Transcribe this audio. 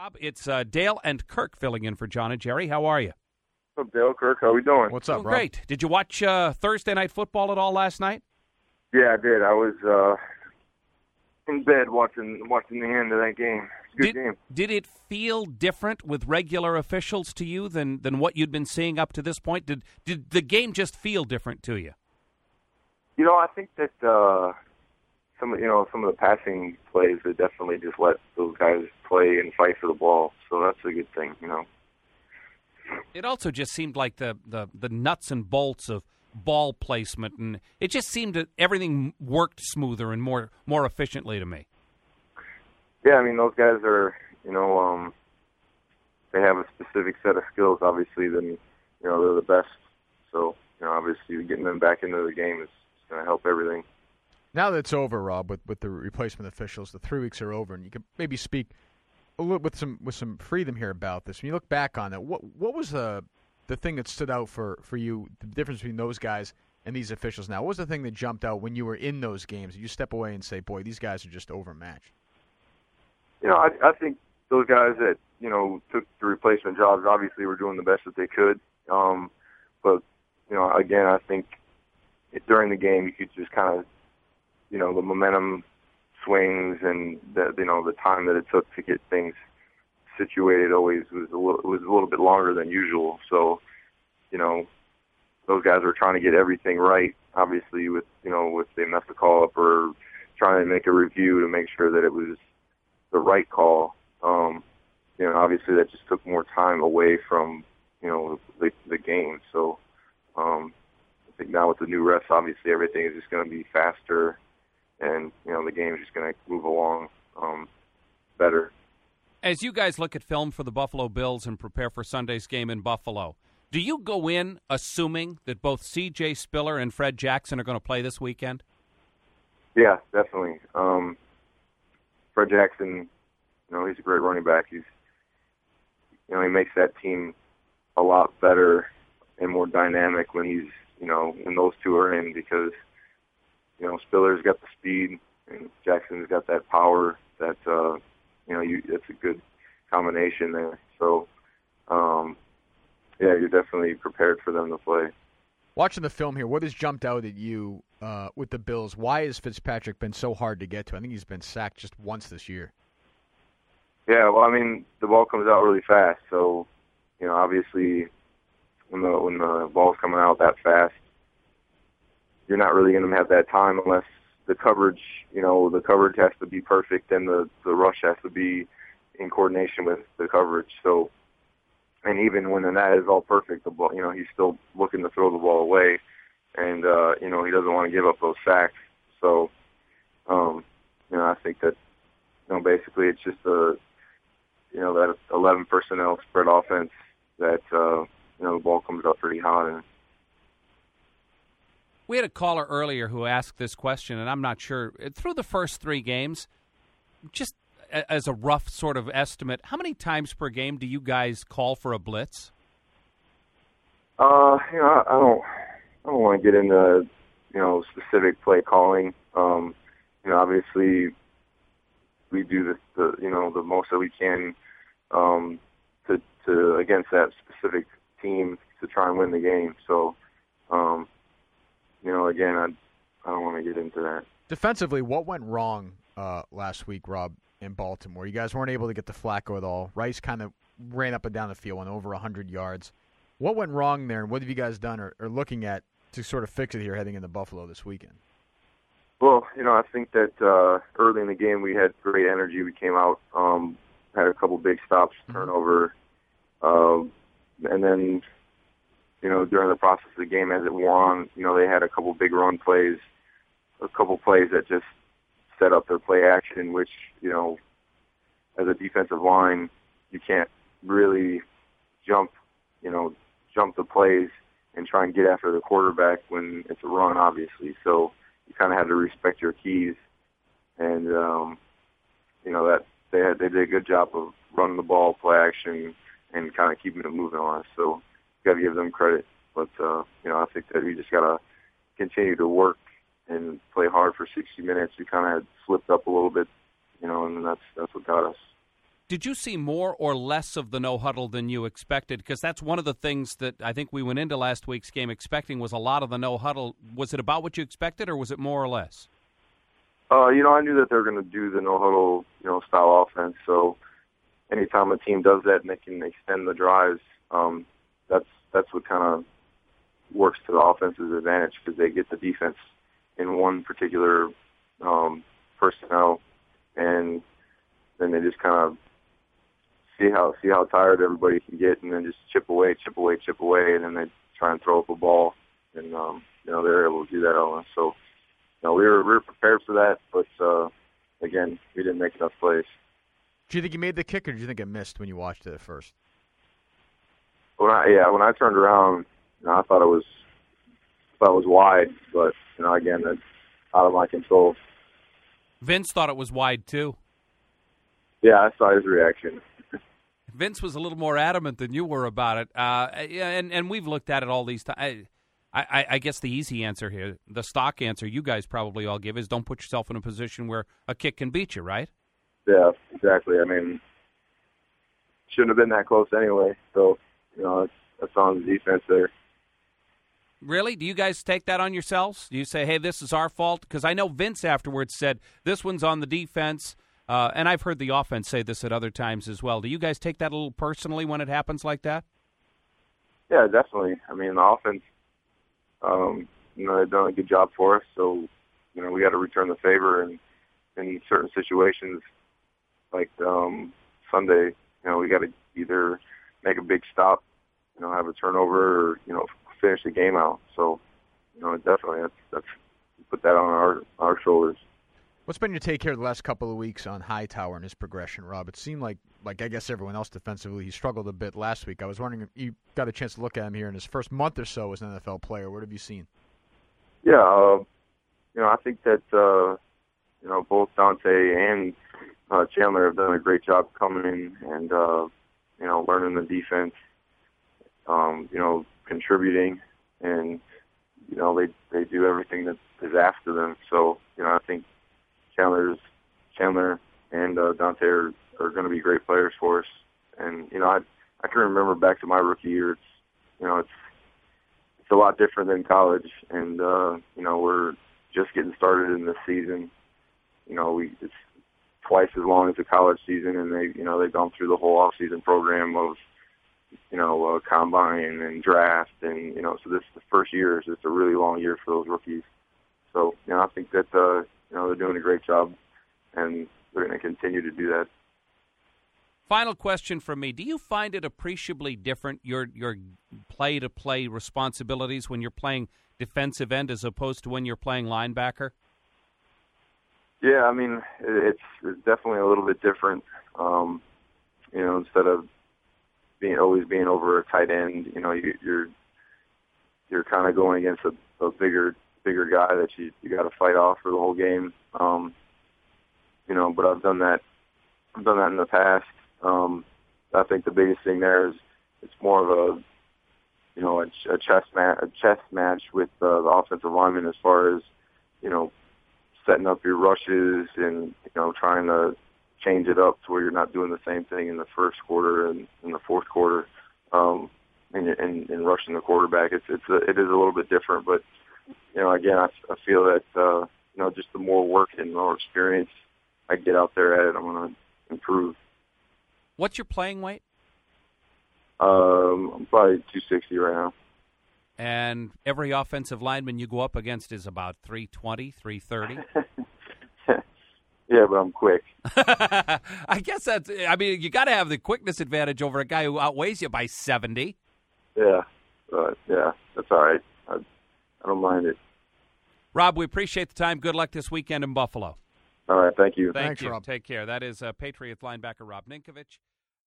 Rob, it's Dale and Kirk filling in for John and Jerry. How are you? What's up, Dale? Kirk, how we doing? What's up, Doing Rob? great. Did you watch Thursday Night Football at all last night? Yeah, I did. I was in bed watching the end of that game. Good game. Did it feel different with regular officials to you than what you'd been seeing up to this point? Did the game just feel different to you? You know, I think that some of the passing plays, they definitely just let those guys play and fight for the ball. So that's a good thing, you know. It also just seemed like the nuts and bolts of ball placement, and it just seemed that everything worked smoother and more efficiently to me. Yeah, I mean, those guys are, they have a specific set of skills, obviously, then, they're the best. So, obviously getting them back into the game is going to help everything. Now that it's over, Rob, with the replacement officials, the 3 weeks are over, and you can maybe speak a little with some freedom here about this. When you look back on it, what was the thing that stood out for you, the difference between those guys and these officials now? What was the thing that jumped out when you were in those games? You step away and say, boy, these guys are just overmatched. I think those guys that, took the replacement jobs obviously were doing the best that they could. But, again, I think during the game you could just kind of, the momentum swings and the time that it took to get things situated always was a little bit longer than usual. So, those guys were trying to get everything right, obviously, with if they messed a call up or trying to make a review to make sure that it was the right call. Obviously that just took more time away from, the game. So, I think now with the new refs, obviously everything is just going to be faster and, the game is just going to move along better. As you guys look at film for the Buffalo Bills and prepare for Sunday's game in Buffalo, do you go in assuming that both C.J. Spiller and Fred Jackson are going to play this weekend? Yeah, definitely. Fred Jackson, he's a great running back. He makes that team a lot better and more dynamic when he's, when those two are in because, Spiller's got the speed and Jackson's got that power that, it's a good combination there. So, you're definitely prepared for them to play. Watching the film here, what has jumped out at you with the Bills? Why has Fitzpatrick been so hard to get to? I think he's been sacked just once this year. Yeah, well, I mean, the ball comes out really fast. So, obviously when the ball's coming out that fast, you're not really going to have that time unless the coverage, the coverage has to be perfect and the rush has to be in coordination with the coverage. So, and even when that is all perfect, the ball, he's still looking to throw the ball away, and he doesn't want to give up those sacks. So, I think that basically it's just that 11 personnel spread offense that the ball comes up pretty hot. And we had a caller earlier who asked this question, and I'm not sure. Through the first 3 games, just as a rough sort of estimate, how many times per game do you guys call for a blitz? I don't want to get into specific play calling. Obviously we do the most that we can to against that specific team to try and win the game. So, again, I don't want to get into that. Defensively, what went wrong last week, Rob, in Baltimore? You guys weren't able to get to Flacco at all. Rice kind of ran up and down the field, went over 100 yards. What went wrong there, and what have you guys done or looking at to sort of fix it here heading into Buffalo this weekend? Well, I think that early in the game we had great energy. We came out, had a couple big stops, turnover, and then, during the process of the game as it wore on, they had a couple big run plays, a couple plays that just set up their play action, which, as a defensive line, you can't really jump the plays and try and get after the quarterback when it's a run, obviously. So you kind of have to respect your keys. And, that they did a good job of running the ball, play action, and kind of keeping it moving on us. So you got to give them credit. But, I think that we just got to continue to work and play hard for 60 minutes. We kind of had slipped up a little bit, and that's what got us. did you see more or less of the no huddle than you expected? Because that's one of the things that I think we went into last week's game expecting was a lot of the no huddle. Was it about what you expected, or was it more or less? I knew that they're going to do the no huddle, style offense. So anytime a team does that and they can extend the drives, that's what kind of works to the offense's advantage, because they get the defense in one particular personnel, and then they just kind of see how tired everybody can get, and then just chip away, and then they try and throw up a ball, and they're able to do that all. So we were prepared for that, but again, we didn't make enough plays. Do you think you made the kick, or do you think it missed when you watched it at first? When I turned around, I thought it was wide, but again, that's out of my control. Vince thought it was wide too. Yeah, I saw his reaction. Vince was a little more adamant than you were about it. And we've looked at it all these times. I guess the easy answer here, the stock answer you guys probably all give, is don't put yourself in a position where a kick can beat you, right? Yeah, exactly. I mean, shouldn't have been that close anyway. So, that's on the defense there. Really? Do you guys take that on yourselves? Do you say, hey, this is our fault? Because I know Vince afterwards said, this one's on the defense. And I've heard the offense say this at other times as well. Do you guys take that a little personally when it happens like that? Yeah, definitely. I mean, the offense, they've done a good job for us. So, we got to return the favor. And in certain situations, like Sunday, we got to either make a big stop, have a turnover, or, finish the game out. So, definitely that's put that on our shoulders. What's been your take here the last couple of weeks on Hightower and his progression, Rob? It seemed like I guess everyone else defensively, he struggled a bit last week. I was wondering if you got a chance to look at him here in his first month or so as an NFL player. What have you seen? Yeah, I think that both Dante and Chandler have done a great job coming in and learning the defense, contributing, and they do everything that is asked of them. So I think Chandler and Dante are going to be great players for us. And I can remember back to my rookie year. It's a lot different than college, and we're just getting started in this season. It's twice as long as the college season, and they've gone through the whole off-season program of combine and draft, and so this the first year is just a really long year for those rookies. So I think that they're doing a great job, and they're going to continue to do that. Final question from me: do you find it appreciably different, your play-to-play responsibilities, when you're playing defensive end as opposed to when you're playing linebacker? Yeah, I mean, it's definitely a little bit different. Instead of always being over a tight end, you're kind of going against a bigger guy that you got to fight off for the whole game. But I've done that in the past. I think the biggest thing there is it's more of a chess match with the offensive lineman, as far as setting up your rushes and trying to change it up to where you're not doing the same thing in the first quarter and in the fourth quarter, and rushing the quarterback. It is a little bit different, but again, I feel that just the more work and more experience I get out there at it, I'm going to improve. What's your playing weight? I'm probably 260 right now. And every offensive lineman you go up against is about 320, 330? Yeah, but I'm quick. I guess you got to have the quickness advantage over a guy who outweighs you by 70. Yeah, that's all right. I don't mind it. Rob, we appreciate the time. Good luck this weekend in Buffalo. All right, thank you. Thanks, Rob. Take care. That is Patriots linebacker Rob Ninkovich.